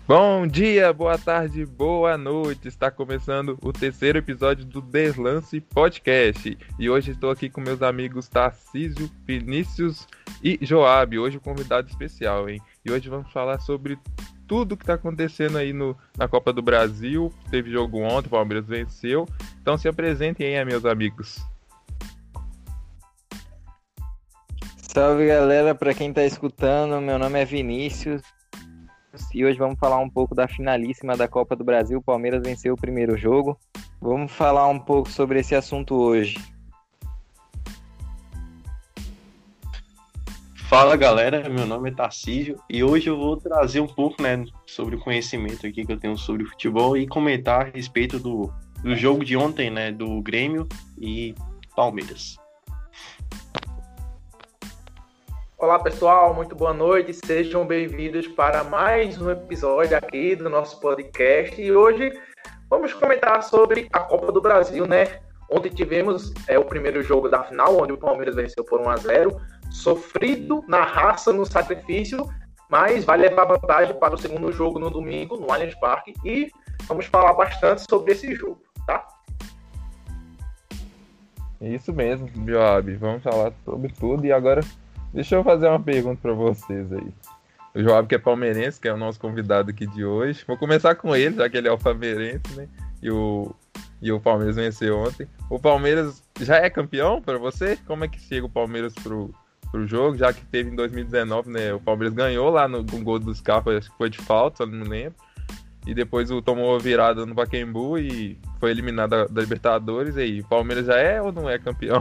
Bom dia, boa tarde, boa noite. Está começando o terceiro episódio do Deslance Podcast. E hoje estou aqui com meus amigos Tarcísio, Vinícius e Joab. Hoje um convidado especial, hein? E hoje vamos falar sobre tudo que está acontecendo aí na Copa do Brasil. Teve jogo ontem, o Palmeiras venceu. Então se apresentem aí, meus amigos. Salve galera, para quem tá escutando, meu nome é Vinícius e hoje vamos falar um pouco da finalíssima da Copa do Brasil. O Palmeiras venceu o primeiro jogo. Vamos falar um pouco sobre esse assunto hoje. Fala galera, meu nome é Tarcísio e hoje eu vou trazer um pouco, sobre o conhecimento aqui que eu tenho sobre futebol e comentar a respeito do jogo de ontem, do Grêmio e Palmeiras. Olá pessoal, muito boa noite, sejam bem-vindos para mais um episódio aqui do nosso podcast e hoje vamos comentar sobre a Copa do Brasil, né? Ontem tivemos o primeiro jogo da final, onde o Palmeiras venceu por 1-0, sofrido na raça, no sacrifício, mas vai levar vantagem para o segundo jogo no domingo, no Allianz Parque, e vamos falar bastante sobre esse jogo, tá? Isso mesmo, Joab. Vamos falar sobre tudo e agora... Deixa eu fazer uma pergunta para vocês aí. O Joab, que é palmeirense, que é o nosso convidado aqui de hoje. Vou começar com ele, já que ele é o palmeirense, né? E o Palmeiras venceu ontem. O Palmeiras já é campeão para você? Como é que chega o Palmeiras pro jogo? Já que teve em 2019, né? O Palmeiras ganhou lá no gol do Scarpa, acho que foi de falta, só não me lembro. E depois tomou a virada no Pacaembu e foi eliminado da Libertadores. E aí, o Palmeiras já é ou não é campeão?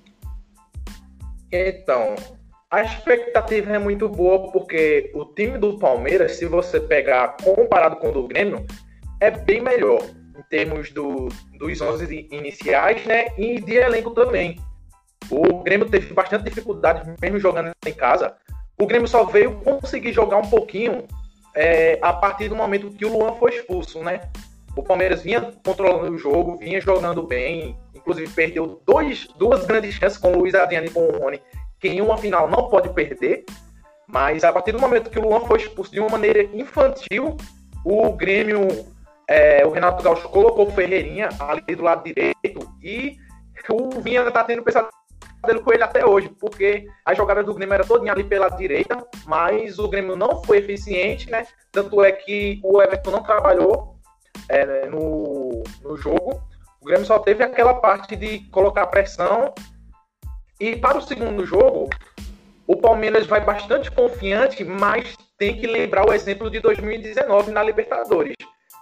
Então... A expectativa é muito boa porque o time do Palmeiras, se você pegar comparado com o do Grêmio, é bem melhor em termos dos 11 iniciais, né, e de elenco também. O Grêmio teve bastante dificuldade mesmo jogando em casa. O Grêmio só veio conseguir jogar um pouquinho a partir do momento que o Luan foi expulso, né? O Palmeiras vinha controlando o jogo, vinha jogando bem, inclusive perdeu duas grandes chances com o Luiz Adriano e com o Rony, que em uma final não pode perder, mas a partir do momento que o Luan foi expulso de uma maneira infantil, o Grêmio, o Renato Gaúcho colocou o Ferreirinha ali do lado direito e o Vinha está tendo pesadelo com ele até hoje, porque a jogada do Grêmio era todinha ali pela direita, mas o Grêmio não foi eficiente, né? Tanto é que o Everton não trabalhou no jogo. O Grêmio só teve aquela parte de colocar pressão. E para o segundo jogo, o Palmeiras vai bastante confiante, mas tem que lembrar o exemplo de 2019 na Libertadores.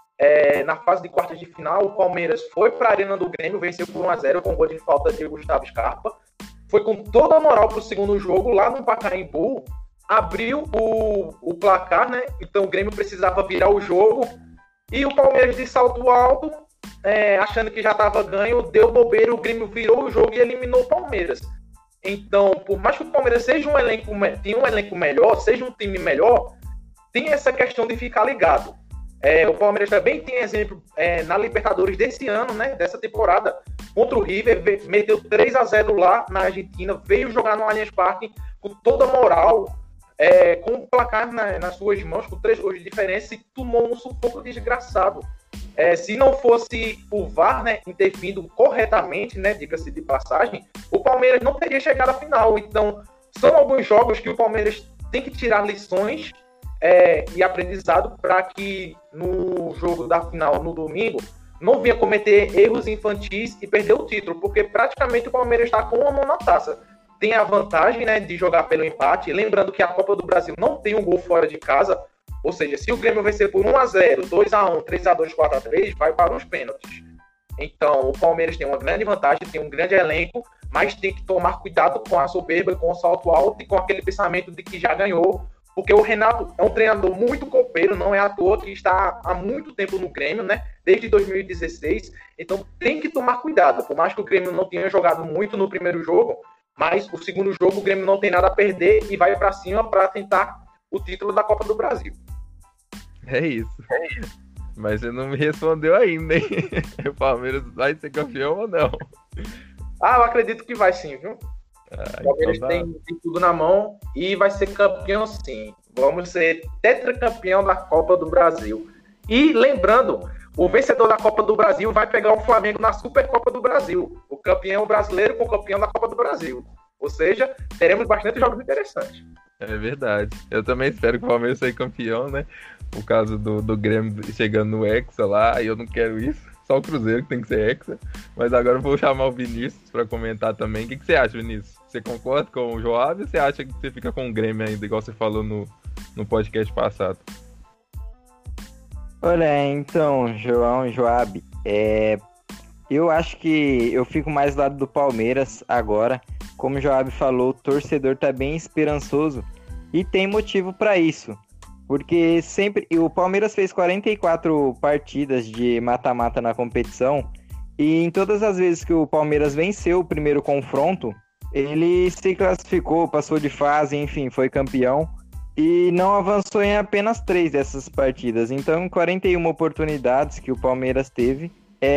Na fase de quartas de final, o Palmeiras foi para a Arena do Grêmio, venceu por 1-0 com gol de falta de Gustavo Scarpa. Foi com toda a moral para o segundo jogo, lá no Pacaembu, abriu o placar, né? Então o Grêmio precisava virar o jogo. E o Palmeiras de salto alto, achando que já estava ganho, deu bobeira, o Grêmio virou o jogo e eliminou o Palmeiras. Então, por mais que o Palmeiras tenha um elenco melhor, seja um time melhor, tem essa questão de ficar ligado. O Palmeiras também tem exemplo na Libertadores desse ano, né, dessa temporada, contra o River, meteu 3-0 lá na Argentina, veio jogar no Allianz Parque com toda a moral, com o placar nas suas mãos, com 3 gols de diferença, e tomou um sufoco desgraçado. Se não fosse o VAR, né, intervindo corretamente, né, diga-se de passagem, o Palmeiras não teria chegado à final. Então, são alguns jogos que o Palmeiras tem que tirar lições e aprendizado para que no jogo da final, no domingo, não venha cometer erros infantis e perder o título, porque praticamente o Palmeiras está com uma mão na taça. Tem a vantagem, né, de jogar pelo empate, lembrando que a Copa do Brasil não tem um gol fora de casa. Ou seja, se o Grêmio vencer por 1-0, 2-1, 3-2, 4-3, vai para os pênaltis. Então, o Palmeiras tem uma grande vantagem, tem um grande elenco, mas tem que tomar cuidado com a soberba, com o salto alto e com aquele pensamento de que já ganhou. Porque o Renato é um treinador muito copeiro, não é à toa que está há muito tempo no Grêmio, né? Desde 2016. Então, tem que tomar cuidado. Por mais que o Grêmio não tenha jogado muito no primeiro jogo, mas o segundo jogo o Grêmio não tem nada a perder e vai para cima para tentar o título da Copa do Brasil. É isso. Mas você não me respondeu ainda, hein? O Palmeiras vai ser campeão ou não? Eu acredito que vai sim, viu? O Palmeiras tem tudo na mão e vai ser campeão sim. Vamos ser tetracampeão da Copa do Brasil. E lembrando, o vencedor da Copa do Brasil vai pegar o Flamengo na Supercopa do Brasil. O campeão brasileiro com o campeão da Copa do Brasil. Ou seja, teremos bastante jogos interessantes. É verdade. Eu também espero que o Palmeiras seja campeão, né? Por causa do Grêmio chegando no Hexa lá, e eu não quero isso. Só o Cruzeiro que tem que ser Hexa. Mas agora eu vou chamar o Vinícius para comentar também. O que você acha, Vinícius? Você concorda com o Joab ou você acha que você fica com o Grêmio ainda, igual você falou no podcast passado? Olha, então, Joab, eu acho que eu fico mais do lado do Palmeiras agora. Como o Joab falou, o torcedor tá bem esperançoso e tem motivo para isso. Porque sempre o Palmeiras fez 44 partidas de mata-mata na competição e em todas as vezes que o Palmeiras venceu o primeiro confronto, ele se classificou, passou de fase, enfim, foi campeão e não avançou em apenas 3 dessas partidas. Então, em 41 oportunidades que o Palmeiras teve,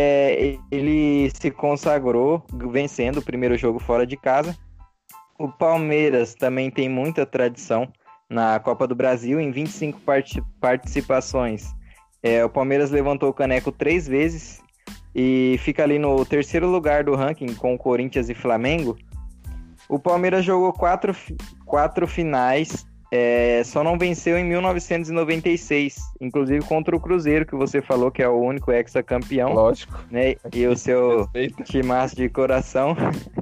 ele se consagrou vencendo o primeiro jogo fora de casa. O Palmeiras também tem muita tradição na Copa do Brasil, em 25 participações. O Palmeiras levantou o caneco 3 vezes e fica ali no terceiro lugar do ranking com o Corinthians e Flamengo. O Palmeiras jogou 4 finais, só não venceu em 1996, inclusive contra o Cruzeiro, que você falou que é o único hexacampeão. Lógico. Né? E o seu timaço de coração.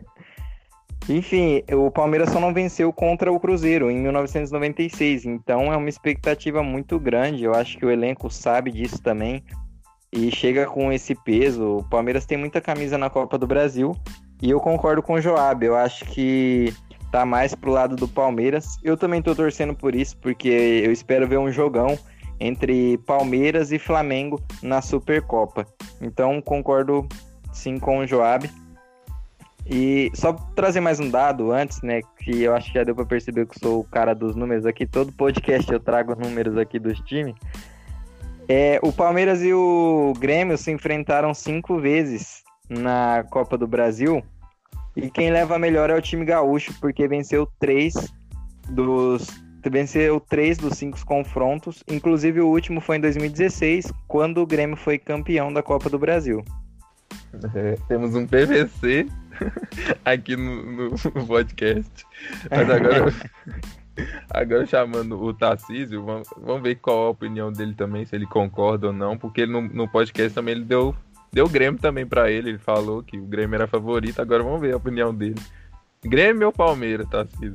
Enfim, o Palmeiras só não venceu contra o Cruzeiro em 1996, então é uma expectativa muito grande. Eu acho que o elenco sabe disso também e chega com esse peso. O Palmeiras tem muita camisa na Copa do Brasil e eu concordo com o Joab. Eu acho que tá mais pro lado do Palmeiras. Eu também tô torcendo por isso, porque eu espero ver um jogão entre Palmeiras e Flamengo na Supercopa. Então concordo sim com o Joab. E só trazer mais um dado antes, né, que eu acho que já deu para perceber que eu sou o cara dos números aqui. Todo podcast eu trago números aqui dos times. O Palmeiras e o Grêmio se enfrentaram 5 vezes na Copa do Brasil. E quem leva a melhor é o time gaúcho, porque venceu 3 dos 5 confrontos. Inclusive o último foi em 2016, quando o Grêmio foi campeão da Copa do Brasil. Temos um PVC aqui no podcast. Mas agora chamando o Tarcísio, vamos ver qual a opinião dele também, se ele concorda ou não, porque ele no podcast também ele deu Grêmio também pra ele falou que o Grêmio era favorito. Agora vamos ver a opinião dele. Grêmio ou Palmeiras, Tarcísio?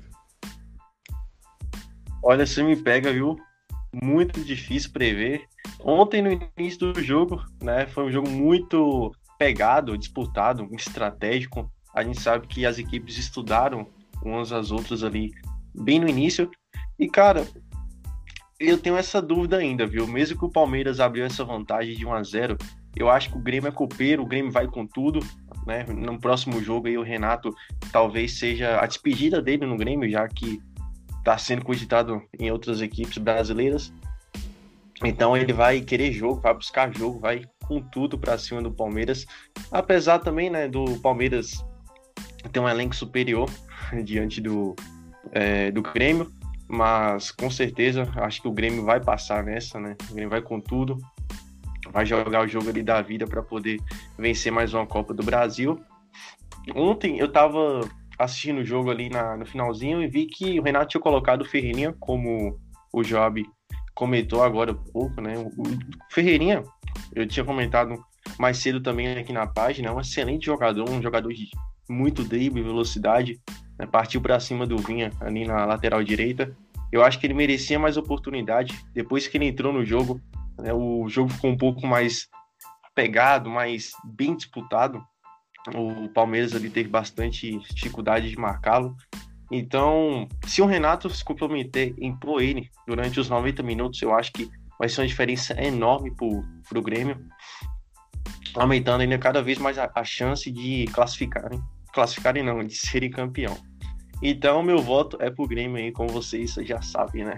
Olha, você me pega, viu? Muito difícil prever. Ontem, no início do jogo, né, foi um jogo muito pegado, disputado, estratégico. A gente sabe que as equipes estudaram umas às outras ali bem no início. E, cara, eu tenho essa dúvida ainda, viu? Mesmo que o Palmeiras abriu essa vantagem de 1-0, eu acho que o Grêmio é copeiro, o Grêmio vai com tudo, né? No próximo jogo aí o Renato talvez seja a despedida dele no Grêmio, já que está sendo cogitado em outras equipes brasileiras. Então ele vai querer jogo, vai buscar jogo, vai com tudo para cima do Palmeiras. Apesar também, né, do Palmeiras ter um elenco superior diante do Grêmio, mas com certeza acho que o Grêmio vai passar nessa, né? O Grêmio vai com tudo, vai jogar o jogo ali da vida para poder vencer mais uma Copa do Brasil. Ontem eu tava assistindo o jogo ali no finalzinho e vi que o Renato tinha colocado o Ferreirinha, como o Job comentou agora há pouco, né? O Ferreirinha, eu tinha comentado mais cedo também aqui na página, é um excelente jogador, um jogador de muito drible, velocidade, né? Partiu para cima do Vinha ali na lateral direita. Eu acho que ele merecia mais oportunidade. Depois que ele entrou no jogo, né, o jogo ficou um pouco mais pegado, mais bem disputado. O Palmeiras ali teve bastante dificuldade de marcá-lo. Então, se o Renato se comprometer em impor ele durante os 90 minutos, eu acho que vai ser uma diferença enorme pro Grêmio, aumentando ainda cada vez mais a chance de classificarem não, de serem campeão. Então, meu voto é pro Grêmio aí, como vocês já sabem, né?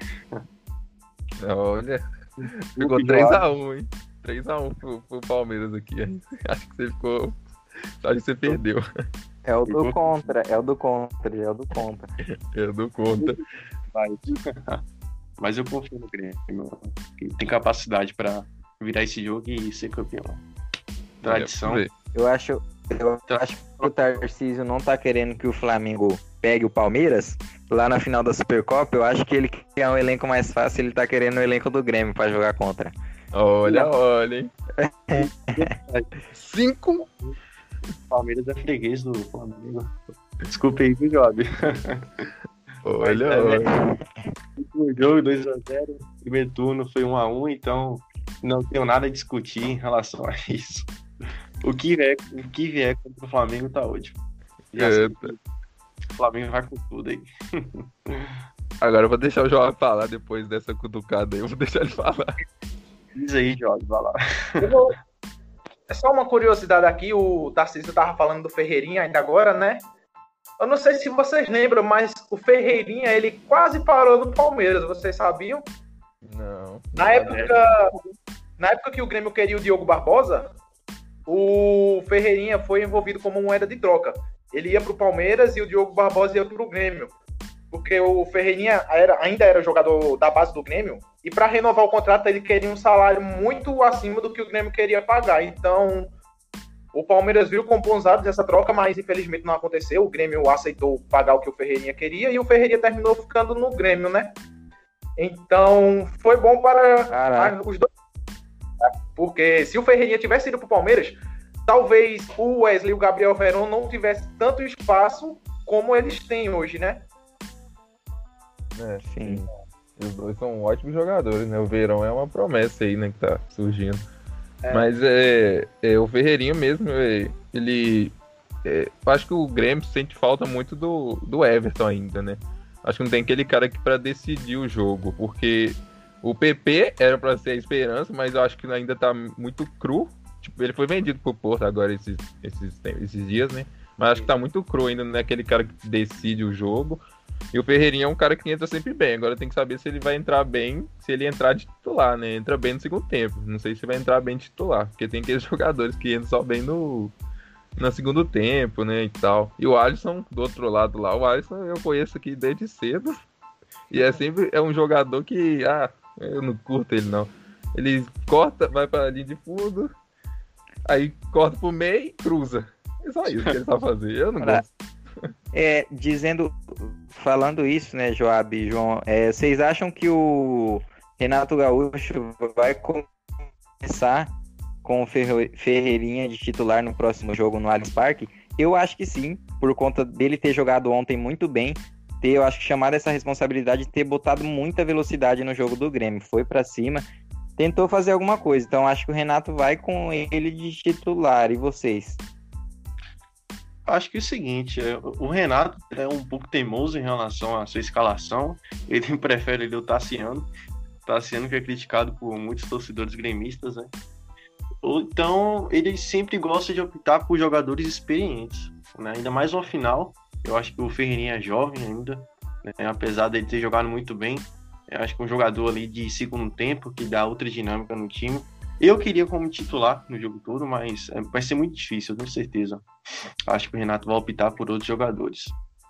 Olha, ficou 3-1, hein? 3-1 pro Palmeiras aqui. Acho que você ficou... Só que você perdeu. É o do contra. Vai. Mas eu confio no Grêmio, que tem capacidade para virar esse jogo e ser campeão. Tradição. Eu acho que o Tarcísio não tá querendo que o Flamengo pegue o Palmeiras lá na final da Supercopa. Eu acho que ele quer um elenco mais fácil, ele tá querendo o elenco do Grêmio pra jogar contra. Olha, hein? 5. Palmeiras é freguês do Flamengo. Desculpa aí, viu, Job? Olha. O jogo 2-0, primeiro turno foi 1-1, então não tenho nada a discutir em relação a isso. O que vier contra o Flamengo tá ótimo. O Flamengo vai com tudo aí. Agora eu vou deixar o João falar depois dessa cutucada aí. Eu vou deixar ele falar. Diz aí, Jorge, vai lá. É só uma curiosidade aqui, o Tarcísio tava falando do Ferreirinha ainda agora, né? Eu não sei se vocês lembram, mas o Ferreirinha, ele quase parou no Palmeiras, vocês sabiam? Não. Na época que o Grêmio queria o Diogo Barbosa, o Ferreirinha foi envolvido como moeda de troca. Ele ia pro Palmeiras e o Diogo Barbosa ia pro Grêmio. Porque o Ferreirinha ainda era jogador da base do Grêmio, e para renovar o contrato ele queria um salário muito acima do que o Grêmio queria pagar. Então, o Palmeiras viu com bons olhos essa troca, mas infelizmente não aconteceu. O Grêmio aceitou pagar o que o Ferreirinha queria, e o Ferreirinha terminou ficando no Grêmio, né? Então, foi bom para os dois. Porque se o Ferreirinha tivesse ido pro Palmeiras, talvez o Wesley e o Gabriel Veron não tivessem tanto espaço como eles têm hoje, né? Sim. Os dois são ótimos jogadores, né? O Verão é uma promessa aí, né? Que tá surgindo. Mas o Ferreirinha mesmo, ele... eu acho que o Grêmio sente falta muito do Everton ainda, né? Acho que não tem aquele cara aqui pra decidir o jogo, porque o PP era pra ser a esperança, mas eu acho que ainda tá muito cru. Tipo, ele foi vendido pro Porto agora esses dias, né? Mas acho que tá muito cru ainda, não é aquele cara que decide o jogo. E o Ferreirinha é um cara que entra sempre bem. Agora tem que saber se ele vai entrar bem, se ele entrar de titular, né? Entra bem no segundo tempo. Não sei se vai entrar bem de titular, porque tem aqueles jogadores que entram só bem no segundo tempo, né? E tal. E o Alisson, do outro lado lá, o Alisson eu conheço aqui desde cedo. E é um jogador que, eu não curto ele não. Ele corta, vai pra linha de fundo, aí corta pro meio e cruza. É só isso que ele sabe fazer. Eu não gosto. Falando isso, né, Joab e João, vocês acham que o Renato Gaúcho vai começar com o Ferreirinha de titular no próximo jogo no Allianz Parque? Eu acho que sim, por conta dele ter jogado ontem muito bem, eu acho que chamado essa responsabilidade de ter botado muita velocidade no jogo do Grêmio, foi pra cima, tentou fazer alguma coisa, então acho que o Renato vai com ele de titular. E vocês? Acho que é o seguinte, o Renato é um pouco teimoso em relação à sua escalação. Ele prefere o Tassiano. Tassiano que é criticado por muitos torcedores gremistas, né? Então, ele sempre gosta de optar por jogadores experientes, né? Ainda mais no final. Eu acho que o Ferreirinha é jovem ainda, né? Apesar de ele ter jogado muito bem. Eu acho que um jogador ali de segundo tempo, que dá outra dinâmica no time. Eu queria como titular no jogo todo, mas vai ser muito difícil, eu tenho certeza. Acho que o Renato vai optar por outros jogadores.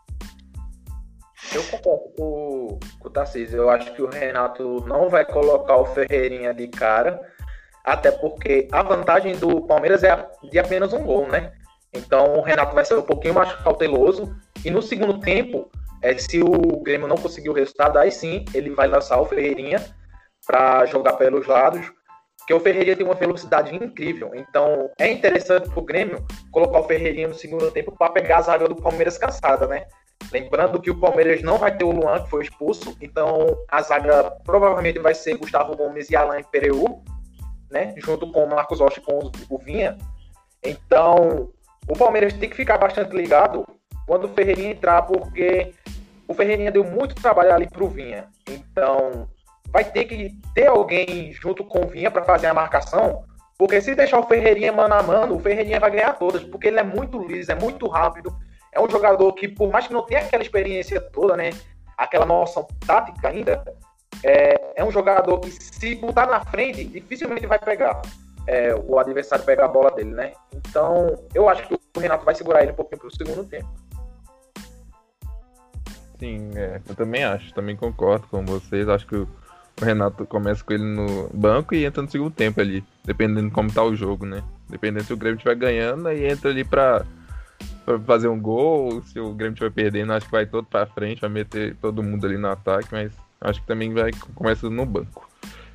Eu concordo com o Tarcísio. Eu acho que o Renato não vai colocar o Ferreirinha de cara, até porque a vantagem do Palmeiras é de apenas um gol, né? Então o Renato vai ser um pouquinho mais cauteloso, e no segundo tempo, se o Grêmio não conseguir o resultado, aí sim ele vai lançar o Ferreirinha para jogar pelos lados, porque o Ferreirinha tem uma velocidade incrível. Então é interessante pro Grêmio colocar o Ferreirinha no segundo tempo para pegar a zaga do Palmeiras cansada, né? Lembrando que o Palmeiras não vai ter o Luan, que foi expulso, então a zaga provavelmente vai ser Gustavo Gomes e Alain Pereu, né? Junto com o Marcos Rocha e com o Vinha. Então o Palmeiras tem que ficar bastante ligado quando o Ferreirinha entrar, porque o Ferreirinha deu muito trabalho ali pro Vinha. Então vai ter que ter alguém junto com o Vinha para fazer a marcação, porque se deixar o Ferreirinha mano a mano, o Ferreirinha vai ganhar todas, porque ele é muito liso, é muito rápido, é um jogador que, por mais que não tenha aquela experiência toda, né, aquela noção tática ainda, é um jogador que, se botar na frente, dificilmente vai pegar o adversário pegar a bola dele, né? Então eu acho que o Renato vai segurar ele um pouquinho pro segundo tempo. Sim, eu também acho, também concordo com vocês. Acho que o Renato começa com ele no banco e entra no segundo tempo ali, dependendo de como tá o jogo, né? Dependendo se o Grêmio estiver ganhando, aí entra ali pra fazer um gol. Se o Grêmio estiver perdendo, acho que vai todo pra frente, vai meter todo mundo ali no ataque, mas acho que também começa no banco.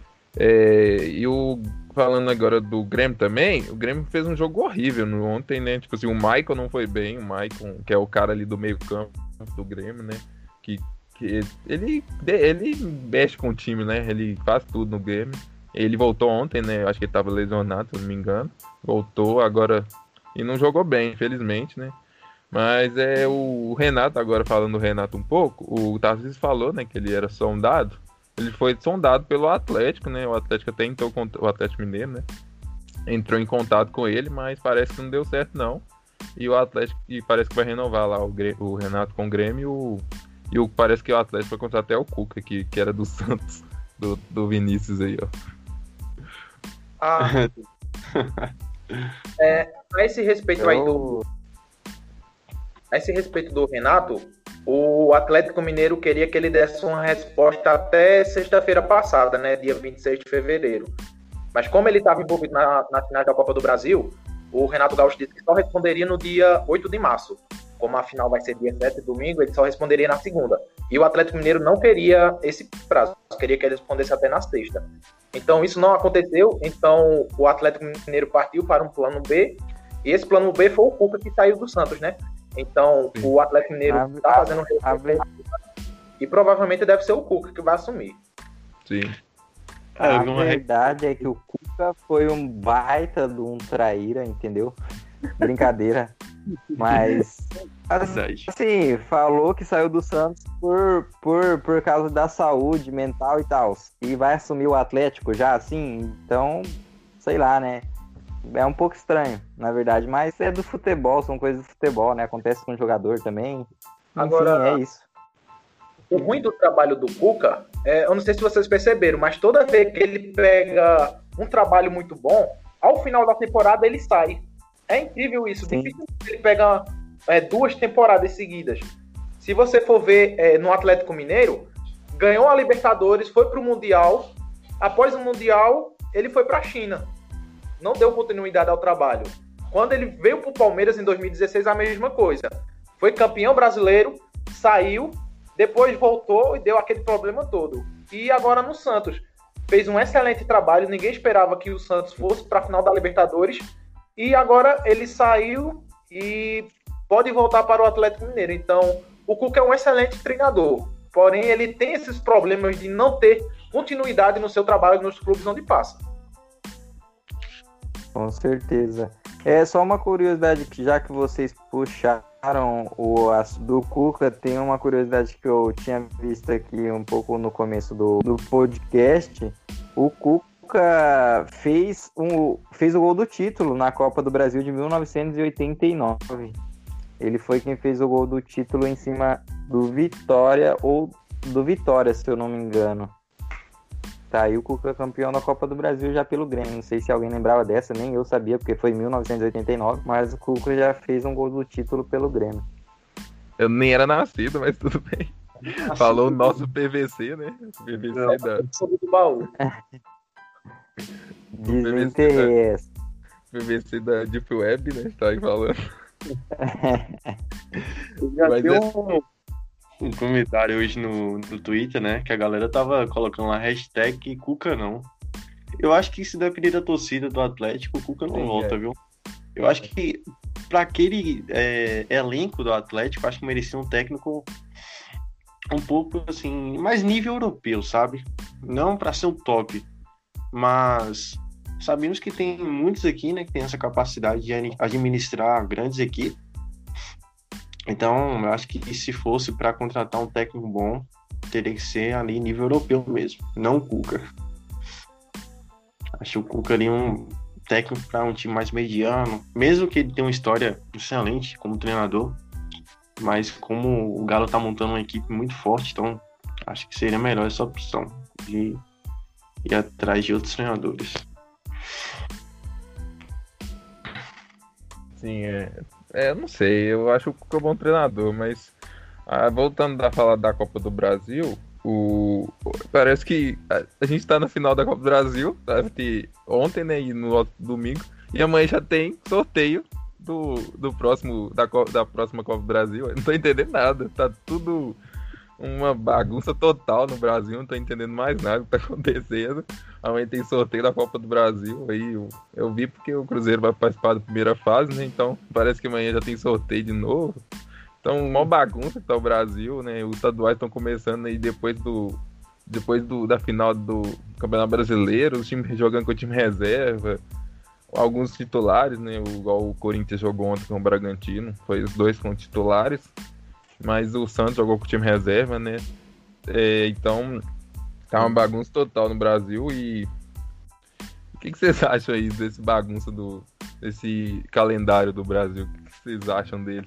Falando agora do Grêmio também, o Grêmio fez um jogo horrível ontem, né? Tipo assim, o Maicon não foi bem, o Maicon, que é o cara ali do meio campo do Grêmio, né? Que ele mexe com o time, né? Ele faz tudo no Grêmio. Ele voltou ontem, né? Acho que ele tava lesionado, se eu não me engano. Voltou agora e não jogou bem, infelizmente, né? Mas o Renato, agora falando do Renato um pouco, o Tarcísio falou, né, que ele era sondado. Ele foi sondado pelo Atlético, né? O Atlético até entrou, o Atlético Mineiro, né? Entrou em contato com ele, mas parece que não deu certo, não. E o Atlético parece que vai renovar lá o Renato com o Grêmio. Parece que o Atlético vai contratar até o Cuca, que era do Santos, do Vinícius aí, ó. A esse respeito aí a esse respeito do Renato, o Atlético Mineiro queria que ele desse uma resposta até sexta-feira passada, né, dia 26 de fevereiro. Mas como ele estava envolvido na final da Copa do Brasil, o Renato Gaúcho disse que só responderia no dia 8 de março. Como a final vai ser dia 7 de domingo, ele só responderia na segunda. E o Atlético Mineiro não queria esse prazo, queria que ele respondesse até na sexta. Então isso não aconteceu, então o Atlético Mineiro partiu para um plano B, e esse plano B foi o Cuca que saiu do Santos, né? Então sim, o Atlético Mineiro está fazendo e provavelmente deve ser o Cuca que vai assumir. Sim. A verdade é que o Cuca foi um baita de um traíra, entendeu? Brincadeira. Mas, assim, falou que saiu do Santos por causa da saúde mental e tal. E vai assumir o Atlético já, assim, então, sei lá, né? É um pouco estranho, na verdade, mas é do futebol, são coisas do futebol, né? Acontece com o jogador também. Enfim, agora, é isso. O ruim do trabalho do Cuca, eu não sei se vocês perceberam, mas toda vez que ele pega um trabalho muito bom, ao final da temporada ele sai. É incrível isso. Sim. Dificilmente ele pega 2 temporadas seguidas. Se você for ver no Atlético Mineiro, ganhou a Libertadores, foi para o Mundial. Após o Mundial, ele foi para a China. Não deu continuidade ao trabalho. Quando ele veio para o Palmeiras em 2016, a mesma coisa. Foi campeão brasileiro, saiu, depois voltou e deu aquele problema todo. E agora no Santos. Fez um excelente trabalho, ninguém esperava que o Santos fosse para a final da Libertadores. E agora ele saiu e pode voltar para o Atlético Mineiro. Então, o Cuca é um excelente treinador. Porém, ele tem esses problemas de não ter continuidade no seu trabalho nos clubes onde passa. Com certeza. É só uma curiosidade, que já que vocês puxaram o assunto do Cuca, tem uma curiosidade que eu tinha visto aqui um pouco no começo do podcast. O Cuca fez o gol do título na Copa do Brasil de 1989. Ele foi quem fez o gol do título em cima do Vitória, se eu não me engano. Tá aí o Cuca campeão da Copa do Brasil já pelo Grêmio. Não sei se alguém lembrava dessa, nem eu sabia, porque foi em 1989, mas o Cuca já fez um gol do título pelo Grêmio. Eu nem era nascido, mas tudo bem. Falou o nosso PVC, né? PVC do baú. Desinteresse. PVC da Deep Web, né? Tá aí falando. Já deu um comentário hoje no Twitter, né? Que a galera tava colocando lá hashtag Cuca não. Eu acho que se depender da torcida do Atlético, o Cuca não volta, viu? Eu acho que pra aquele elenco do Atlético, acho que merecia um técnico um pouco, assim, mais nível europeu, sabe? Não pra ser um top, mas sabemos que tem muitos aqui, né, que tem essa capacidade de administrar grandes equipes. Então, eu acho que se fosse para contratar um técnico bom, teria que ser ali nível europeu mesmo, não o Cuca. Acho o Cuca ali um técnico para um time mais mediano, mesmo que ele tenha uma história excelente como treinador, mas como o Galo tá montando uma equipe muito forte, então acho que seria melhor essa opção de ir atrás de outros treinadores. Sim, eu não sei, eu acho o Cuca um bom treinador, mas Voltando a falar da Copa do Brasil, parece que a gente tá na final da Copa do Brasil, deve ter ontem, né, e no outro domingo, e amanhã já tem sorteio do próximo, da próxima Copa do Brasil. Eu não tô entendendo nada, tá tudo uma bagunça total no Brasil, não tô entendendo mais nada do que tá acontecendo. Amanhã tem sorteio da Copa do Brasil, aí eu vi porque o Cruzeiro vai participar da primeira fase, né, então parece que amanhã já tem sorteio de novo. Então, uma bagunça que tá o Brasil, né? Os estaduais estão começando aí da final do Campeonato Brasileiro, os times jogando com o time reserva, alguns titulares, né? Igual o Corinthians jogou ontem com o Bragantino, foi os dois com titulares, mas o Santos jogou com o time reserva, né? Então, tá uma bagunça total no Brasil. E o que vocês acham aí desse bagunça desse calendário do Brasil? O que vocês acham dele?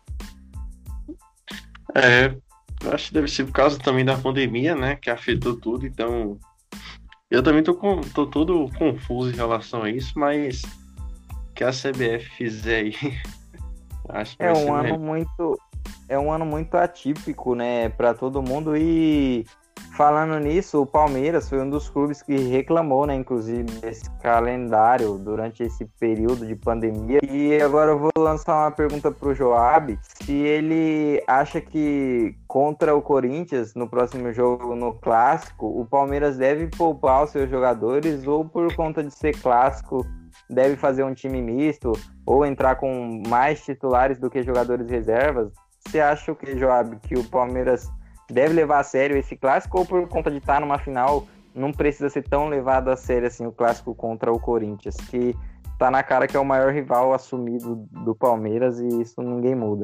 Eu acho que deve ser por causa também da pandemia, né, que afetou tudo, então eu também tô todo confuso em relação a isso, mas o que a CBF fizer aí, acho que É vai ser um ano melhor. muito atípico, né, para todo mundo. E falando nisso, o Palmeiras foi um dos clubes que reclamou, né, inclusive, desse calendário durante esse período de pandemia. E agora eu vou lançar uma pergunta pro Joab, se ele acha que contra o Corinthians, no próximo jogo, no Clássico, o Palmeiras deve poupar os seus jogadores, ou por conta de ser clássico, deve fazer um time misto, ou entrar com mais titulares do que jogadores reservas. Você acha o que, Joab, que o Palmeiras deve levar a sério esse clássico, ou por conta de estar numa final, não precisa ser tão levado a sério assim o clássico contra o Corinthians, que tá na cara que é o maior rival assumido do Palmeiras, e isso ninguém muda?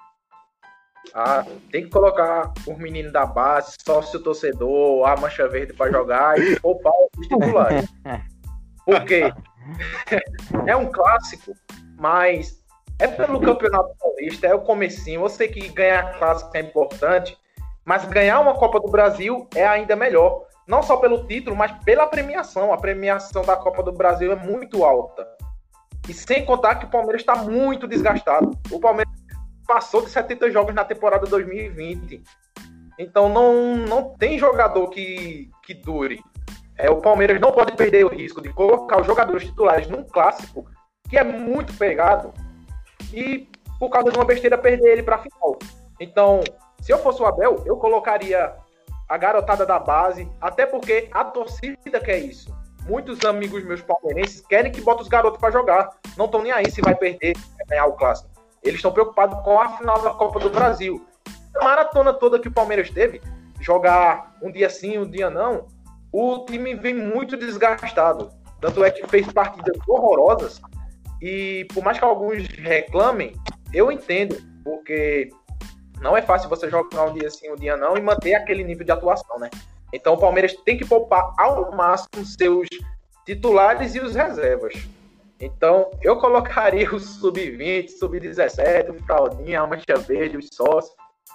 Tem que colocar os meninos da base, sócio torcedor, a mancha verde para jogar e poupar os titulares. Porque é um clássico, mas é pelo Campeonato Paulista, é o comecinho. Eu sei que ganhar clássico é importante, mas ganhar uma Copa do Brasil é ainda melhor. Não só pelo título, mas pela premiação. A premiação da Copa do Brasil é muito alta. E sem contar que o Palmeiras está muito desgastado. O Palmeiras passou de 70 jogos na temporada 2020. Então não tem jogador que dure. O Palmeiras não pode perder o risco de colocar os jogadores titulares num clássico que é muito pegado e, por causa de uma besteira, perder ele para a final. Então, se eu fosse o Abel, eu colocaria a garotada da base, até porque a torcida quer isso. Muitos amigos meus palmeirenses querem que bota os garotos para jogar. Não estão nem aí se vai perder, se vai ganhar o clássico. Eles estão preocupados com a final da Copa do Brasil. A maratona toda que o Palmeiras teve, jogar um dia sim, um dia não, o time vem muito desgastado. Tanto é que fez partidas horrorosas. E por mais que alguns reclamem, eu entendo, porque não é fácil você jogar um dia sim, um dia não e manter aquele nível de atuação, né? Então o Palmeiras tem que poupar ao máximo seus titulares e os reservas. Então eu colocaria o sub-20, sub-17, o fraldinha, a mancha verde, os sócios.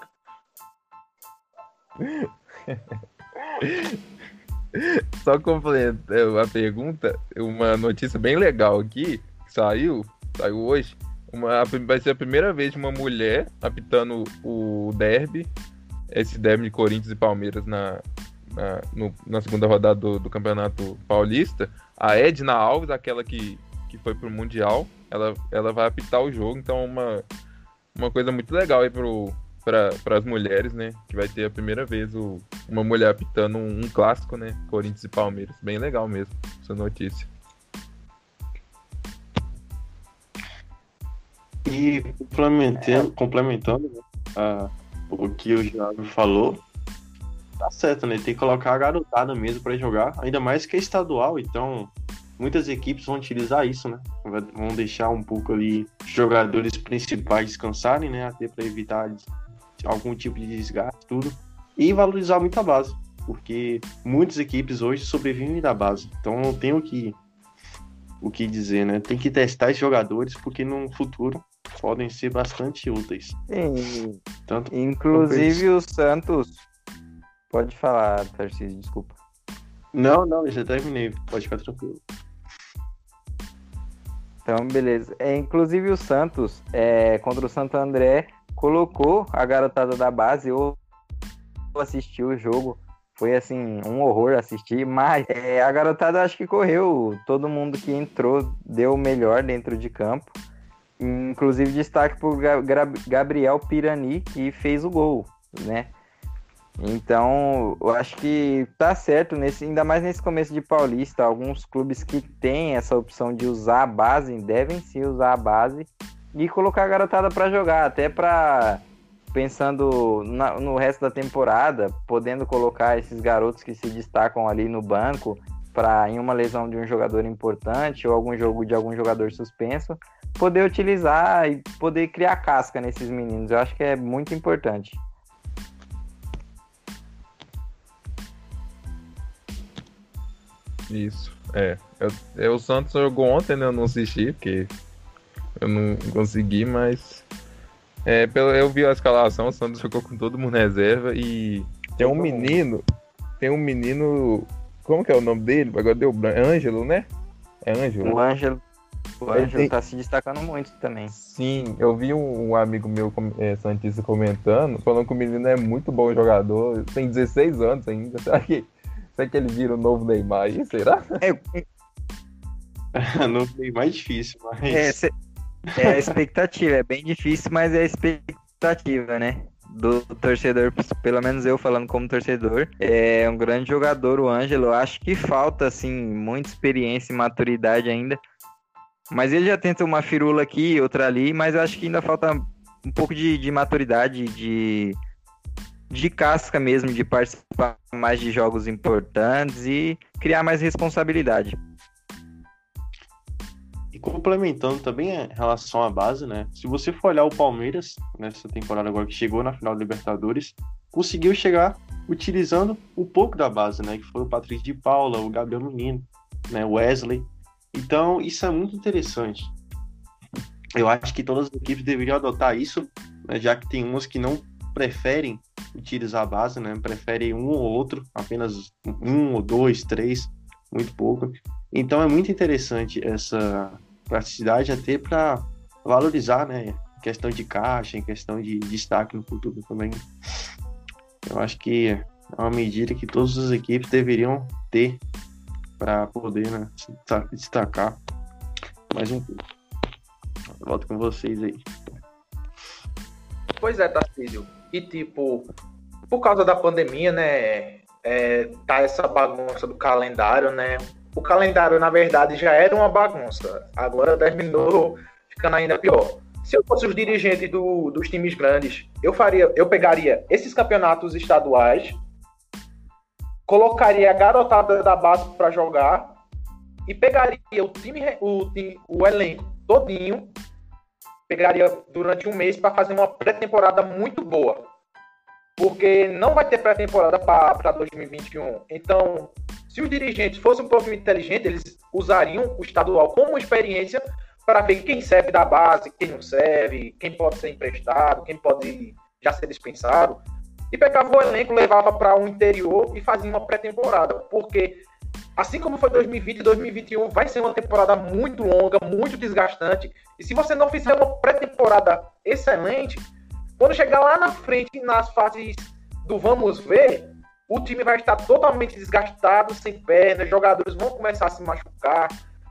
Só completando a pergunta, uma notícia bem legal aqui, que saiu hoje. Vai ser a primeira vez de uma mulher apitando o derby, esse derby de Corinthians e Palmeiras na segunda rodada do Campeonato Paulista. A Edna Alves, aquela que foi pro Mundial, ela vai apitar o jogo. Então uma coisa muito legal aí para as mulheres, né? Que vai ter a primeira vez uma mulher apitando um clássico, né? Corinthians e Palmeiras. Bem legal mesmo essa notícia. E complementando, né, o que o Thiago falou, tá certo, né? Tem que colocar a garotada mesmo para jogar, ainda mais que é estadual, então muitas equipes vão utilizar isso, né? Vão deixar um pouco ali os jogadores principais descansarem, né? Até para evitar algum tipo de desgaste, tudo. E valorizar muito a base, porque muitas equipes hoje sobrevivem da base. Então não tem o que dizer, né? Tem que testar esses jogadores, porque no futuro podem ser bastante úteis. Sim. Tanto Inclusive o Santos... Pode falar, Tarcísio, desculpa. Não, eu já terminei. Pode ficar tranquilo. Então, beleza. Inclusive o Santos, contra o Santo André, colocou a garotada da base. Eu assisti o jogo, foi assim, um horror assistir, mas a garotada acho que correu, todo mundo que entrou deu o melhor dentro de campo. Inclusive destaque pro Gabriel Pirani, que fez o gol, né? Então, eu acho que tá certo, ainda mais nesse começo de Paulista. Alguns clubes que têm essa opção de usar a base, devem sim usar a base e colocar a garotada para jogar, até para, pensando no resto da temporada, podendo colocar esses garotos que se destacam ali no banco para, em uma lesão de um jogador importante ou algum jogo de algum jogador suspenso, poder utilizar e poder criar casca nesses meninos. Eu acho que é muito importante. Isso, o Santos jogou ontem, né? Eu não assisti, porque eu não consegui, mas eu vi a escalação, o Santos jogou com todo mundo reserva e tem um menino, como que é o nome dele? Agora deu branco, Ângelo, né? É Ângelo? O Ângelo tá se destacando muito também. Sim, eu vi um amigo meu, santista, comentando, falando que o menino é muito bom jogador, tem 16 anos ainda, será que ele vira o novo Neymar aí, será? Não foi mais difícil, mas... É a expectativa, é bem difícil, mas é a expectativa, né? Do torcedor, pelo menos eu falando como torcedor, é um grande jogador o Ângelo. Eu acho que falta, assim, muita experiência e maturidade ainda, mas ele já tenta uma firula aqui, outra ali, mas eu acho que ainda falta um pouco de maturidade, de casca mesmo, de participar mais de jogos importantes e criar mais responsabilidade. E complementando também em relação à base, né? Se você for olhar o Palmeiras, nessa temporada agora que chegou na final da Libertadores, conseguiu chegar utilizando um pouco da base, né? Que foi o Patrick de Paula, o Gabriel Menino, né? O Wesley. Então, isso é muito interessante. Eu acho que todas as equipes deveriam adotar isso, né? Já que tem umas que não preferem utilizar a base, né? Preferem um ou outro, apenas um ou dois, três, muito pouco. Então é muito interessante essa praticidade até para valorizar, né? Em questão de caixa, em questão de destaque no futuro também. Eu acho que é uma medida que todas as equipes deveriam ter para poder, né, destacar mais um pouco. Volto com vocês aí. Pois é, Tarcísio. E tipo, por causa da pandemia, né? Tá essa bagunça do calendário, né? O calendário, na verdade, já era uma bagunça. Agora terminou ficando ainda pior. Se eu fosse os dirigentes dos times grandes, eu pegaria esses campeonatos estaduais, colocaria a garotada da base para jogar e pegaria o elenco todinho, pegaria durante um mês para fazer uma pré-temporada muito boa. Porque não vai ter pré-temporada para 2021. Então, se os dirigentes fossem um pouco inteligentes, eles usariam o estadual como experiência para ver quem serve da base, quem não serve, quem pode ser emprestado, quem pode já ser dispensado. E pegava o elenco, levava para o interior e fazia uma pré-temporada. Porque, assim como foi 2020 e 2021, vai ser uma temporada muito longa, muito desgastante. E se você não fizer uma pré-temporada excelente, quando chegar lá na frente, nas fases do vamos ver, o time vai estar totalmente desgastado, sem pernas, jogadores vão começar a se machucar.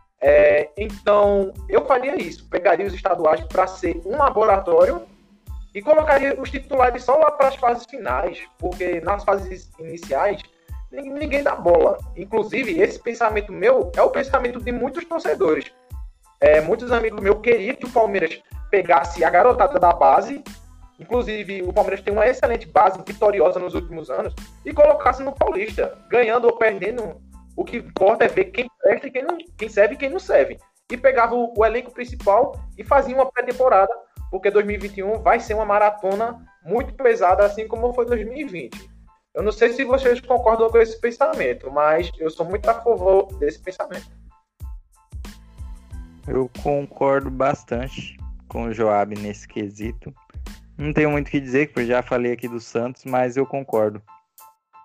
Então, eu faria isso. Pegaria os estaduais para ser um laboratório e colocaria os titulares só lá para as fases finais, porque nas fases iniciais, ninguém dá bola. Inclusive, esse pensamento meu é o pensamento de muitos torcedores. Muitos amigos meus queriam que o Palmeiras pegasse a garotada da base. Inclusive, o Palmeiras tem uma excelente base vitoriosa nos últimos anos e colocasse no Paulista, ganhando ou perdendo. O que importa é ver quem presta e quem serve e quem não serve. E pegava o elenco principal e fazia uma pré-temporada, porque 2021 vai ser uma maratona muito pesada, assim como foi 2020. Eu não sei se vocês concordam com esse pensamento, mas eu sou muito a favor desse pensamento. Eu concordo bastante com o Joab nesse quesito. Não tenho muito o que dizer, porque eu já falei aqui do Santos, mas eu concordo.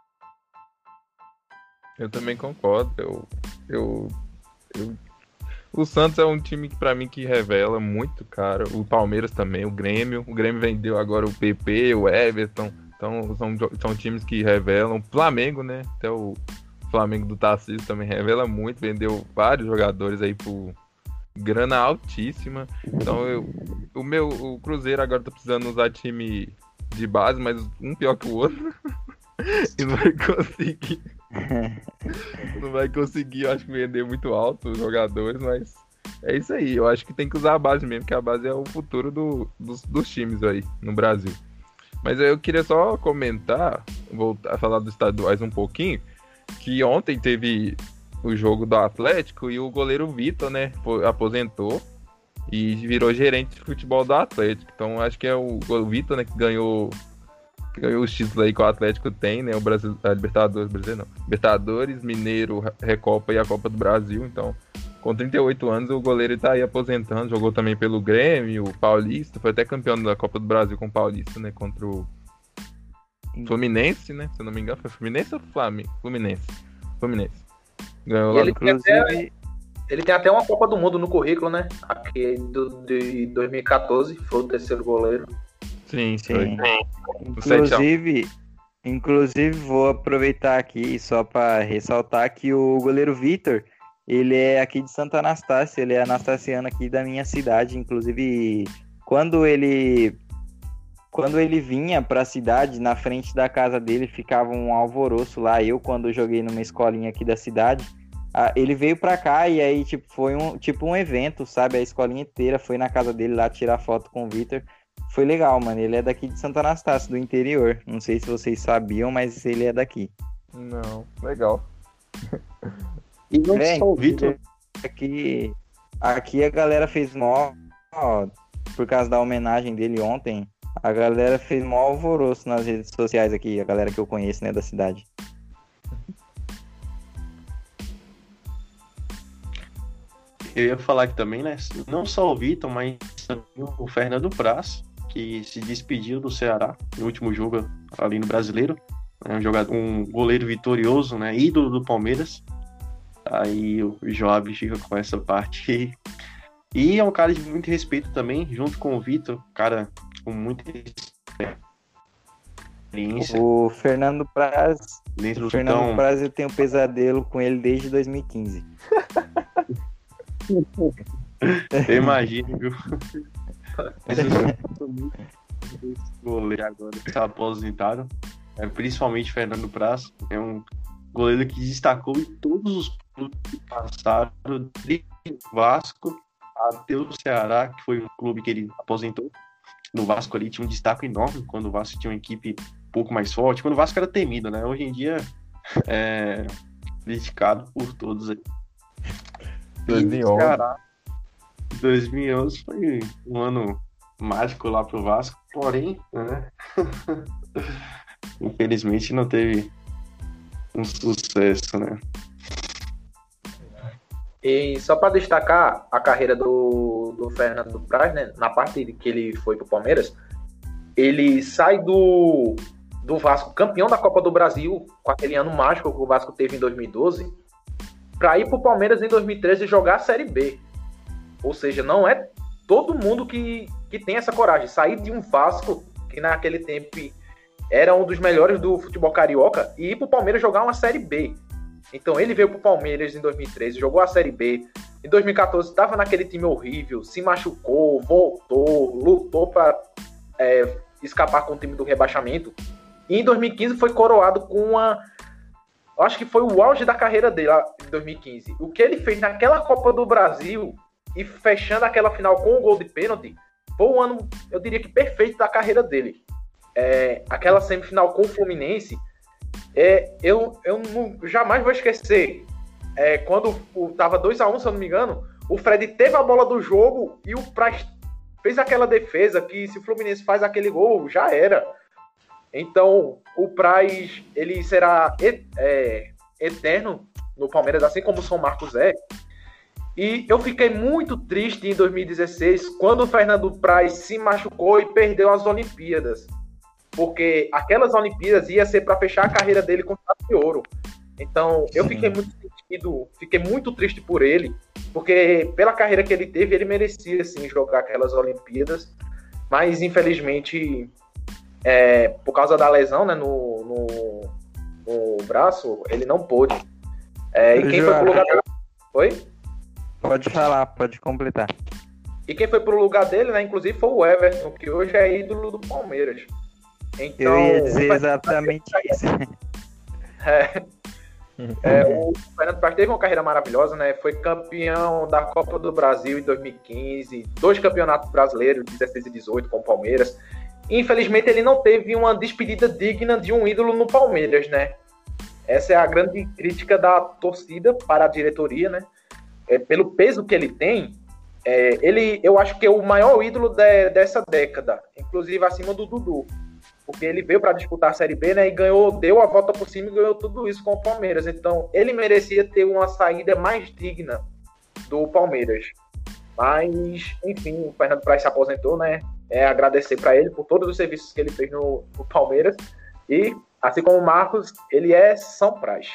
Eu também concordo. O Santos é um time que, pra mim, que revela muito, cara. O Palmeiras também, o Grêmio. O Grêmio vendeu agora o PP, o Everton. Então, são times que revelam. O Flamengo, né? Até o Flamengo do Tarcísio também revela muito. Vendeu vários jogadores aí por grana altíssima. Então, o Cruzeiro agora tá precisando usar time de base, mas um pior que o outro. E não vai conseguir. Não vai conseguir, eu acho, vender muito alto os jogadores, mas é isso aí. Eu acho que tem que usar a base mesmo, que a base é o futuro dos times aí no Brasil. Mas eu queria só comentar, voltar a falar dos estaduais um pouquinho, que ontem teve o jogo do Atlético e o goleiro Vitor, né, aposentou e virou gerente de futebol do Atlético. Então acho que é o Vitor, né, que ganhou os títulos aí que o Atlético tem, né? A Libertadores, Libertadores, Mineiro, Recopa e a Copa do Brasil. Então, com 38 anos, o goleiro tá aí aposentando. Jogou também pelo Grêmio, o Paulista. Foi até campeão da Copa do Brasil com o Paulista, né? Contra o Fluminense, né? Se eu não me engano, foi Fluminense ou Flamengo? Fluminense. Ganhou lá inclusive. Ele tem até uma Copa do Mundo no currículo, né? Aqui de 2014, foi o terceiro goleiro. Sim. Inclusive, vou aproveitar aqui só para ressaltar que o goleiro Vitor, ele é aqui de Santa Anastácia, ele é anastaciano aqui da minha cidade. Inclusive, quando ele vinha para a cidade, na frente da casa dele ficava um alvoroço lá. Eu, quando joguei numa escolinha aqui da cidade, ele veio para cá e aí foi um evento, sabe? A escolinha inteira foi na casa dele lá tirar foto com o Vitor. Foi legal, mano. Ele é daqui de Santa Anastácia, do interior. Não sei se vocês sabiam, mas ele é daqui. Não, legal. E não só o Vitor. Aqui a galera fez por causa da homenagem dele ontem, a galera fez mó alvoroço nas redes sociais aqui, a galera que eu conheço, né, da cidade. Eu ia falar aqui também, né? Não só o Vitor, mas também o Fernando Praz, que se despediu do Ceará no último jogo ali no Brasileiro. Um goleiro vitorioso, né? Ídolo do Palmeiras. Aí o Joab fica com essa parte. E é um cara de muito respeito também, junto com o Vitor, cara com muita experiência. O Fernando Praz, Praz, eu tenho pesadelo com ele desde 2015. Eu imagino, viu? Esse goleiro agora está aposentado. Principalmente Fernando Praz. É um goleiro que destacou em todos os clubes que passaram, desde o Vasco até o Ceará, que foi um clube que ele aposentou. No Vasco ali tinha um destaque enorme, quando o Vasco tinha uma equipe um pouco mais forte, quando o Vasco era temido, né? Hoje em dia é criticado por todos aí. 2011. Ceará, 2011 foi um ano mágico lá pro Vasco, porém, né? Infelizmente não teve um sucesso, né? E só para destacar a carreira do Fernando Praz, né? Na parte que ele foi pro Palmeiras, ele sai do Vasco campeão da Copa do Brasil, com aquele ano mágico que o Vasco teve em 2012, para ir pro Palmeiras em 2013 e jogar a Série B. Ou seja, não é todo mundo que tem essa coragem. Sair de um Vasco, que naquele tempo era um dos melhores do futebol carioca, e ir pro Palmeiras jogar uma Série B. Então ele veio pro Palmeiras em 2013, jogou a Série B. Em 2014 estava naquele time horrível, se machucou, voltou, lutou para escapar com o time do rebaixamento. E em 2015 foi coroado com acho que foi o auge da carreira dele lá em 2015. O que ele fez naquela Copa do Brasil e fechando aquela final com o gol de pênalti, foi um ano, eu diria que perfeito da carreira dele. Aquela semifinal com o Fluminense, eu jamais vou esquecer. Quando estava 2-1, se eu não me engano, o Fred teve a bola do jogo e o Praz fez aquela defesa que, se o Fluminense faz aquele gol, já era. Então, o Praz, ele será eterno no Palmeiras, assim como o São Marcos é. E eu fiquei muito triste em 2016, quando o Fernando Praz se machucou e perdeu as Olimpíadas. Porque aquelas Olimpíadas ia ser para fechar a carreira dele com chave de ouro. Então, eu fiquei muito sentido, fiquei muito triste por ele. porque pela carreira que ele teve, ele merecia assim, jogar aquelas Olimpíadas, mas infelizmente, por causa da lesão, né, no braço, ele não pôde. E quem foi pro lugar dele? Oi? Pode falar, pode completar. E quem foi pro lugar dele, né, inclusive, foi o Everton, que hoje é ídolo do Palmeiras. Então, eu ia dizer exatamente isso. O Fernando Praz teve uma carreira maravilhosa, né? Foi campeão da Copa do Brasil em 2015, 2 campeonatos brasileiros, 16 e 18, com o Palmeiras. Infelizmente, ele não teve uma despedida digna de um ídolo no Palmeiras, né? Essa é a grande crítica da torcida para a diretoria, né? Pelo peso que ele tem, eu acho que é o maior ídolo dessa década, inclusive acima do Dudu. Porque ele veio para disputar a Série B, né, e deu a volta por cima e ganhou tudo isso com o Palmeiras. Então, ele merecia ter uma saída mais digna do Palmeiras. Mas, enfim, o Fernando Praz se aposentou, né? Agradecer para ele por todos os serviços que ele fez no Palmeiras. E, assim como o Marcos, ele é São Praz.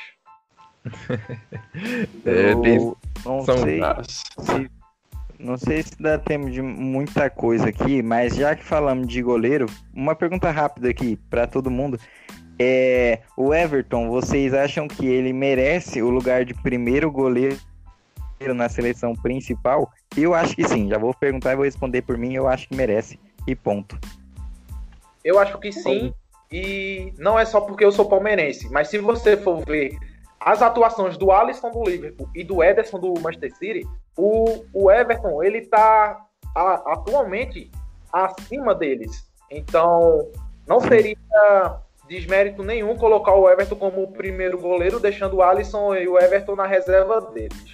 Não sei se dá tempo de muita coisa aqui, mas já que falamos de goleiro, uma pergunta rápida aqui para todo mundo. O Everton, vocês acham que ele merece o lugar de primeiro goleiro na seleção principal? Eu acho que sim. Já vou perguntar e vou responder por mim. Eu acho que merece. E ponto. Eu acho que sim. E não é só porque eu sou palmeirense, mas se você for ver as atuações do Alisson do Liverpool e do Ederson do Manchester City, o Everton, ele tá atualmente acima deles. Então, não seria desmérito nenhum colocar o Everton como o primeiro goleiro, deixando o Alisson e o Everton na reserva deles.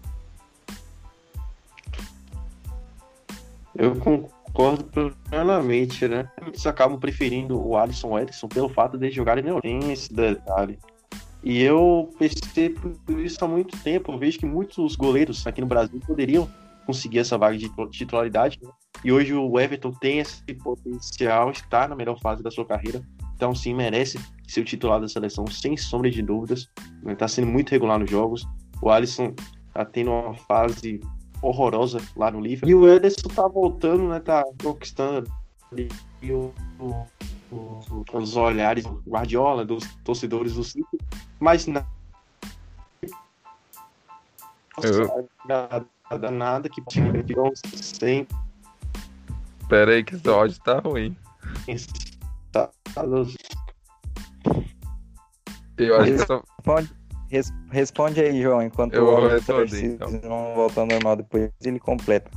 Eu concordo plenamente, né? Eles acabam preferindo o Alisson e o Ederson pelo fato de jogarem na Europa. Tem esse detalhe. E eu percebo isso há muito tempo. Eu vejo que muitos goleiros aqui no Brasil poderiam conseguir essa vaga de titularidade, né? E hoje o Everton tem esse potencial, está na melhor fase da sua carreira. Então, sim, merece ser o titular da seleção, sem sombra de dúvidas. Está sendo muito regular nos jogos. O Alisson está tendo uma fase horrorosa lá no Liverpool. E o Ederson está voltando, né? Está conquistando ali os olhares do Guardiola, dos torcedores do City, mas nada que sem. Pera aí que esse áudio tá ruim. Eu acho que só... Responde aí, João, enquanto eu vou responder, então. Não voltar ao normal, depois ele completa.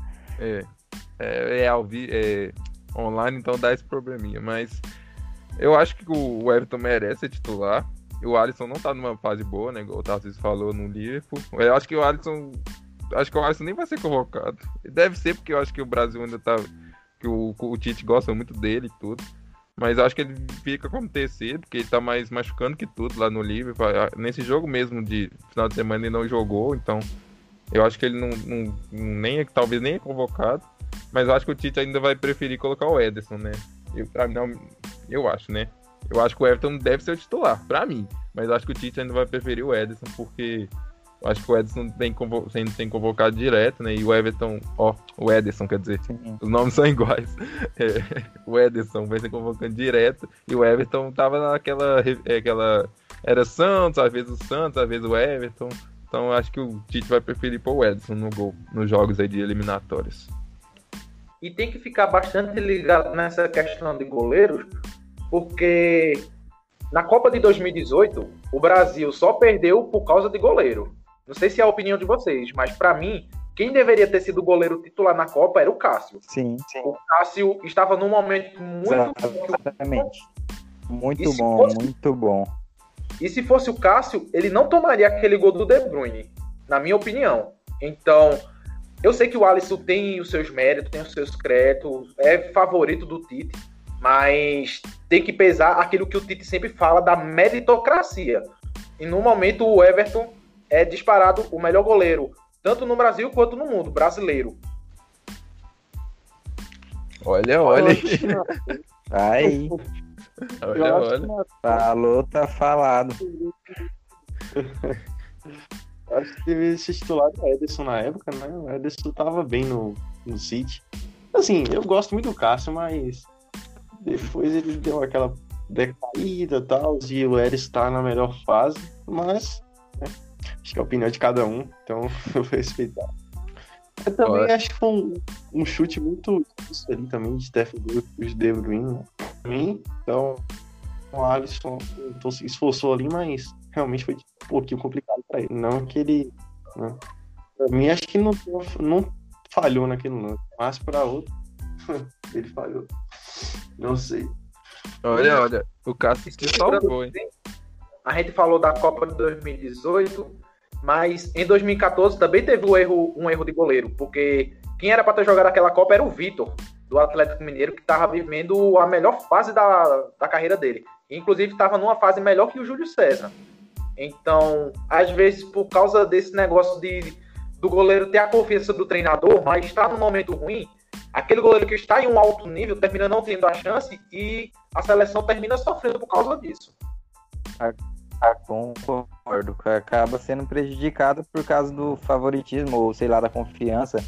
Online, então dá esse probleminha, mas eu acho que o Everton merece ser titular. O Alisson não tá numa fase boa, né? Igual o Tarcísio falou no Liverpool. Eu acho que o Alisson nem vai ser convocado. Deve ser, porque eu acho que o Brasil ainda tá. Que o Tite gosta muito dele e tudo. Mas eu acho que ele fica como terceiro, porque ele tá mais machucando que tudo lá no Liverpool. Nesse jogo mesmo de final de semana ele não jogou, então eu acho que ele talvez nem é convocado. Mas eu acho que o Tite ainda vai preferir colocar o Ederson, né? Eu acho, né? Eu acho que o Everton deve ser o titular, pra mim. Mas eu acho que o Tite ainda vai preferir o Ederson, porque eu acho que o Ederson tem convocado direto, né? E o Everton, o Ederson, quer dizer, os nomes são iguais. O Ederson vai ser convocando direto, e o Everton tava naquela... Era Santos, às vezes o Everton. Então eu acho que o Tite vai preferir pôr o Ederson no gol, nos jogos aí de eliminatórias. E tem que ficar bastante ligado nessa questão de goleiros, porque na Copa de 2018, o Brasil só perdeu por causa de goleiro. Não sei se é a opinião de vocês, mas para mim, quem deveria ter sido o goleiro titular na Copa era o Cássio. Sim. O Cássio estava num momento muito... Exatamente. Muito bom. E se fosse o Cássio, ele não tomaria aquele gol do De Bruyne, na minha opinião. Então... Eu sei que o Alisson tem os seus méritos, tem os seus créditos, é favorito do Tite, mas tem que pesar aquilo que o Tite sempre fala da meritocracia. E no momento o Everton é disparado o melhor goleiro, tanto no Brasil quanto no mundo, brasileiro. Olha. Aí. Olha. Falou, tá falado. Acho que deveria ser titular do Ederson na época, né? O Ederson tava bem no City. Assim, eu gosto muito do Cássio, mas depois ele deu aquela decaída e tal, e o Ederson tá na melhor fase, mas né, acho que é a opinião de cada um, então eu vou respeitar. Eu também acho que foi um chute muito difícil ali também de Stephen De Bruyne, né? Pra mim, então o Alisson se esforçou ali, mas realmente foi um pouquinho complicado pra ele. Não que ele... Né? Pra mim, acho que não falhou naquele lance, mas pra outro, ele falhou. Não sei. Olha, o Cássio se salvou, hein? A gente falou da Copa de 2018, mas em 2014 também teve um erro de goleiro, porque quem era para ter jogado aquela Copa era o Vitor, do Atlético Mineiro, que estava vivendo a melhor fase da carreira dele. Inclusive estava numa fase melhor que o Júlio César. Então, às vezes, por causa desse negócio do goleiro ter a confiança do treinador, mas estar num momento ruim, aquele goleiro que está em um alto nível termina não tendo a chance e a seleção termina sofrendo por causa disso. Concordo, acaba sendo prejudicado por causa do favoritismo, ou sei lá, da confiança.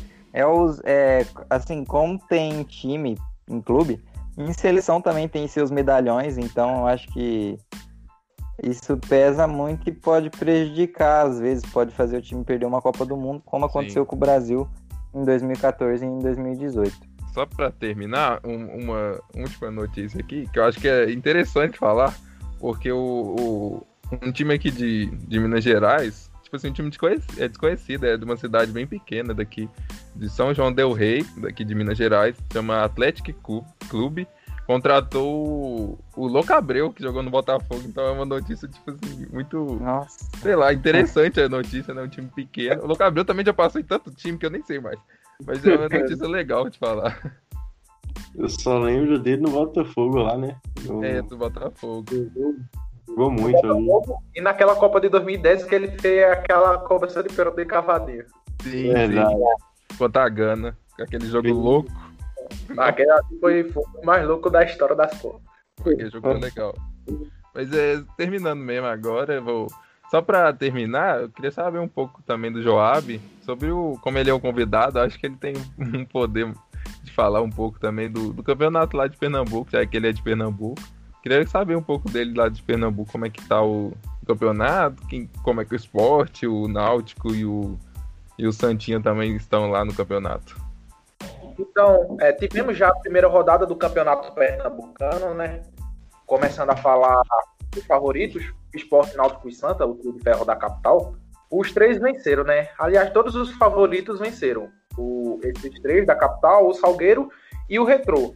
Assim, como tem time em clube, em seleção também tem seus medalhões, então eu acho que isso pesa muito e pode prejudicar, às vezes pode fazer o time perder uma Copa do Mundo, como aconteceu com o Brasil em 2014 e em 2018. Só para terminar, uma última notícia aqui, que eu acho que é interessante falar, porque um time aqui de Minas Gerais, tipo assim, um time desconhecido, é de uma cidade bem pequena daqui, de São João del Rei, daqui de Minas Gerais, chama Atlético Clube, contratou o Louco Abreu, que jogou no Botafogo, então é uma notícia, tipo assim, muito, Nossa, sei lá, interessante a notícia, né, um time pequeno. O Louco Abreu também já passou em tanto time que eu nem sei mais, mas é uma notícia legal de falar. Eu só lembro dele no Botafogo lá, né? Do Botafogo. Jogou muito ali. E naquela Copa de 2010 que ele fez aquela cobrança de pênalti de cavadinho. Sim, Verdade. Contra a Gana, com aquele jogo louco. Aquele foi o mais louco da história das Copas. Aquele jogo foi legal. Mas terminando mesmo agora, só pra terminar, eu queria saber um pouco também do Joab, sobre como ele é um convidado, acho que ele tem um poder de falar um pouco também do campeonato lá de Pernambuco, já que ele é de Pernambuco. Queria saber um pouco dele lá de Pernambuco, como é que tá o campeonato, como é que o Sport, o Náutico e o Santinha também estão lá no campeonato. Então, tivemos já a primeira rodada do Campeonato Pernambucano, né? Começando a falar dos favoritos, Sport, Náutico e Santa, o Clube Ferro da capital. Os três venceram, né? Aliás, todos os favoritos venceram. Esses três da capital, o Salgueiro e o Retrô.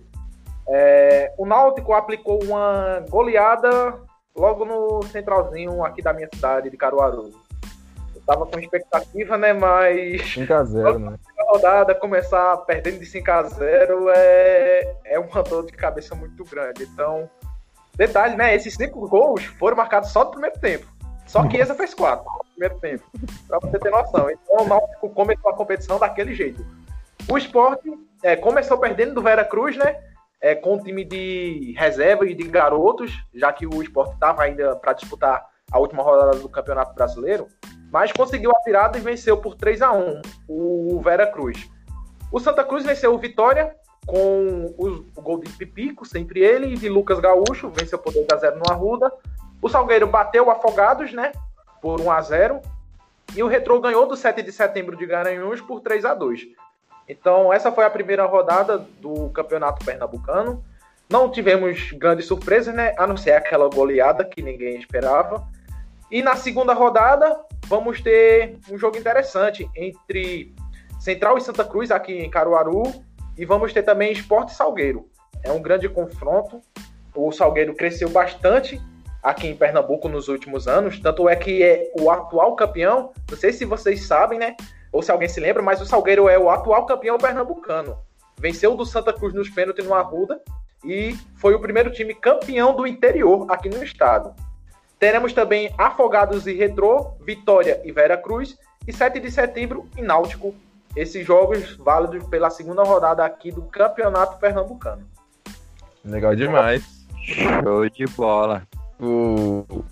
O Náutico aplicou uma goleada logo no centralzinho aqui da minha cidade, de Caruaru. Eu tava com expectativa, né? Mas 5-0, né? a rodada começar perdendo de 5-0 é uma dor de cabeça muito grande. Então, detalhe, né? Esses 5 gols foram marcados só no primeiro tempo. Só que essa fez 4 no primeiro tempo. Pra você ter noção. Então, o Náutico começou a competição daquele jeito. O Sport começou perdendo do Vera Cruz, né? Com um time de reserva e de garotos, já que o Sport estava ainda para disputar a última rodada do Campeonato Brasileiro, mas conseguiu a virada e venceu por 3-1 o Vera Cruz. O Santa Cruz venceu o Vitória com o gol de Pipico, sempre ele, e de Lucas Gaúcho, venceu por 2-0 no Arruda. O Salgueiro bateu o Afogados, né, por 1-0, e o Retrô ganhou do 7 de setembro de Garanhuns por 3-2. Então, essa foi a primeira rodada do Campeonato Pernambucano. Não tivemos grandes surpresas, né? A não ser aquela goleada que ninguém esperava. E na segunda rodada, vamos ter um jogo interessante entre Central e Santa Cruz, aqui em Caruaru. E vamos ter também Sport e Salgueiro. É um grande confronto. O Salgueiro cresceu bastante aqui em Pernambuco nos últimos anos. Tanto é que é o atual campeão. Não sei se vocês sabem, né? Ou se alguém se lembra, mas o Salgueiro é o atual campeão pernambucano. Venceu do Santa Cruz nos pênaltis no Arruda e foi o primeiro time campeão do interior aqui no estado. Teremos também Afogados e Retrô, Vitória e Vera Cruz, e 7 de setembro e Náutico. Esses jogos válidos pela segunda rodada aqui do Campeonato Pernambucano. Legal demais. Show de bola.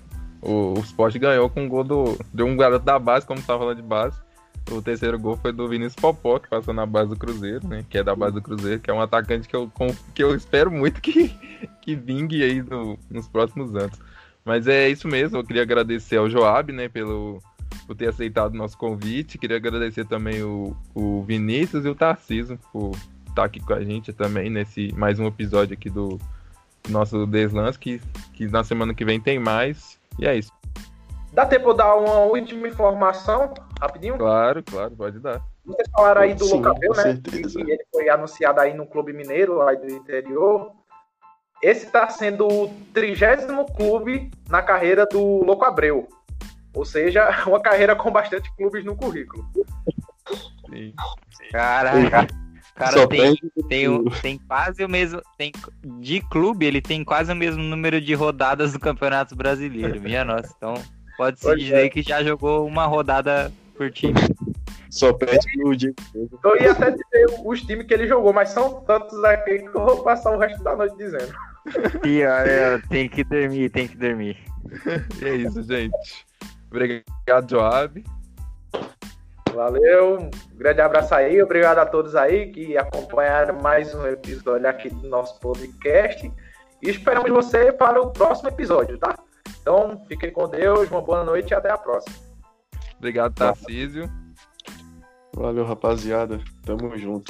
O Sport ganhou com um gol de um garoto da base, como tava falando de base. O terceiro gol foi do Vinícius Popó, que passou na base do Cruzeiro, né? Que é da base do Cruzeiro, que é um atacante que eu espero muito que vingue aí nos próximos anos. Mas é isso mesmo, eu queria agradecer ao Joab, né, por ter aceitado o nosso convite. Queria agradecer também o Vinícius e o Tarcísio por estar aqui com a gente também nesse mais um episódio aqui do nosso Deslance, que na semana que vem tem mais. E é isso. Dá tempo de dar uma última informação, rapidinho? Claro, pode dar. Vocês falaram aí do Sim, Loucabel, com né? certeza. Que ele foi anunciado aí no Clube Mineiro, lá do interior. Esse está sendo o 30º clube na carreira do Louco Abreu. Ou seja, uma carreira com bastante clubes no currículo. Sim. Caraca. Cara, Só tem quase o mesmo. De clube, ele tem quase o mesmo número de rodadas do Campeonato Brasileiro. Minha nossa. Então, pode-se Pois dizer é. que já jogou uma rodada por time. Só perde pro Diego. Eu ia até dizer os times que ele jogou, mas são tantos aqui que eu vou passar o resto da noite dizendo. E olha, tem que dormir. E é isso, gente. Obrigado, Joab. Valeu, um grande abraço aí, obrigado a todos aí que acompanharam mais um episódio aqui do nosso podcast e esperamos você para o próximo episódio, tá? Então, fiquem com Deus, uma boa noite e até a próxima. Obrigado, Tarcísio. Valeu, rapaziada. Tamo junto.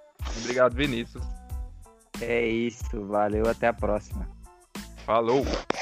Obrigado, Vinícius. É isso, valeu, até a próxima. Falou.